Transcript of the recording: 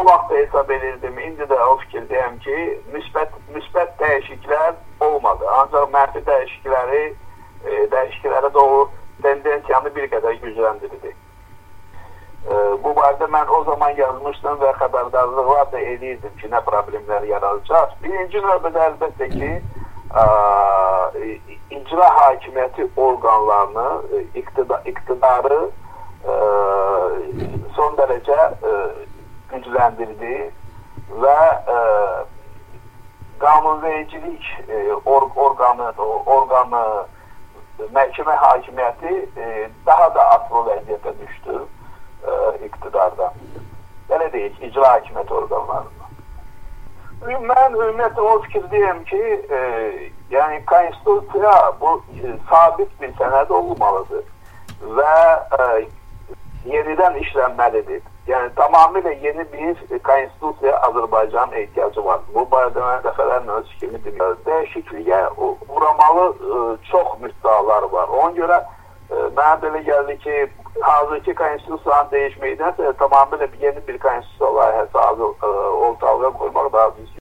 vaxt hesab edirdim, indi də o fikirdəyəm ki, müsbət dəyişikliklər olmadı. Ancaq mənfi dəyişikliklərə doğru tendensiyanı bir qədər gücləndirdi. Bu barədə mən o zaman yazmışdım və xəbərdarlıqlar da edirdim ki, nə problemlər yaradacaq. Birinci növbədə əlbəttə ki, icra hakimiyyəti orqanlarını, iqtidarı son dərəcə gücləndirdi və qanunvericilik orqanı, məhkəmə hakimiyyəti daha da asılı vəziyyətə düşdü iqtidardan. Belə deyək, icra hakimiyyəti orqanlarından. Mən ümumiyyətlə o fikirdəyəm ki, yəni konstitusiya bu sabit bir sənəd olmalıdır və yenidən işlənməlidir. Yəni tamamilə yeni bir konstitusiya Azərbaycanın ehtiyacı var. Bu barədə mən dəfələrlə öz fikrimi demirəm. Dəyişikliyə uğramalı çox müddəalar var. Ona görə mənə belə gəldi ki, hazırki konstitusiyanın dəyişməkdənsə tamamilə yeni bir konstitusiya layihəsi ortalığa qoymaq daha düzgün.